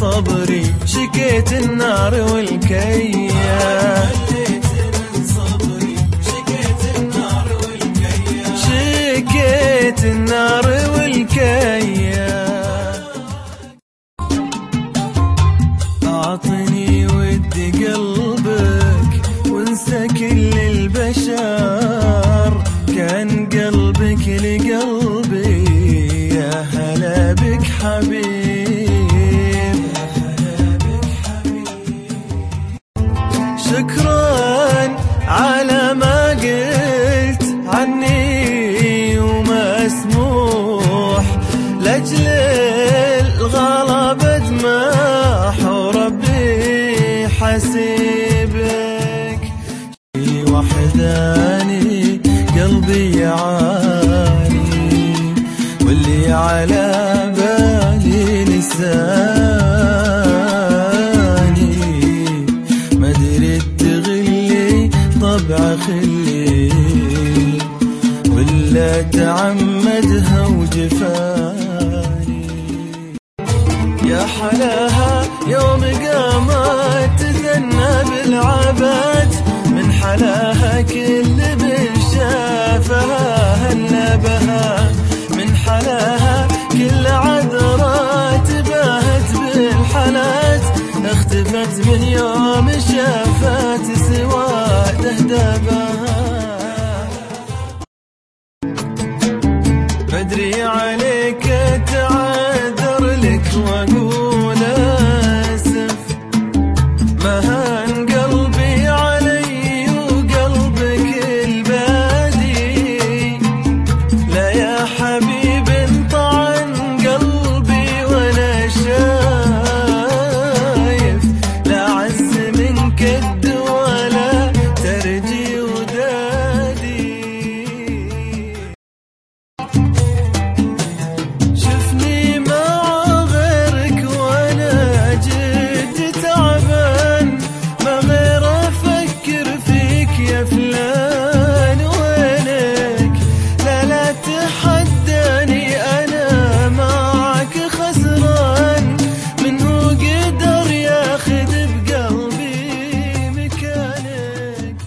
صبري شكيت النار والكيا، شكيت النار والكيا. أعطني ود قلبك وانسى كل البشر، كان قلبك لقلبي يا هلا بك حبيب، شكرا على ما قلت عني وما اسموح، لاجل الغلا بدمح وربي حسيبك. وحداني قلبي يعاني واللي على بالي لساني، ما دريت تغلي طبع خلي ولا تعمدها وجفاني. يا حلاها يوم قامت تثنى بالعباد، من حلاها كل من شافها هلا بها، من حلاها كل عذرات باهت بالحالات، اختفت من يوم شافت سواده دبها. بدري عليك اتعذر لك واقول اسف، مهان قلبي علي وقلبك البادي، لا يا حبيب انطعن قلبي وانا شايف، لا عز من كد ولا ترجي ودادي. شفني مع غيرك وانا جد تعبان، ما غير افكر فيك يا فلان وينك، لا لا تحداني انا معك خسران، من هو قدر ياخذ بقلبي مكانك.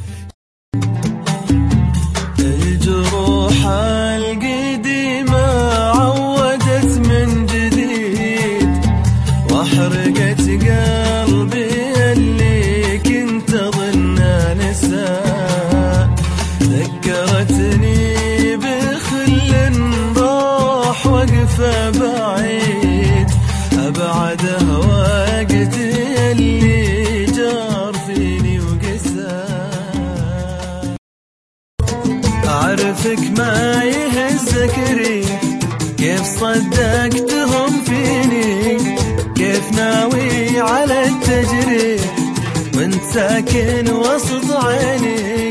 الجروح القديمة عودت من جديد، واحرقت قلبي اللي كنت اظن نساه، ذكرتني بخل راح وقفه بعيد، ابعده وقتي اللي جار فيني وقساه. أعرفك ما يهزك ريح، كيف صدقتهم فيني، كيف ناوي على التجريح وانت ساكن وسط عيني.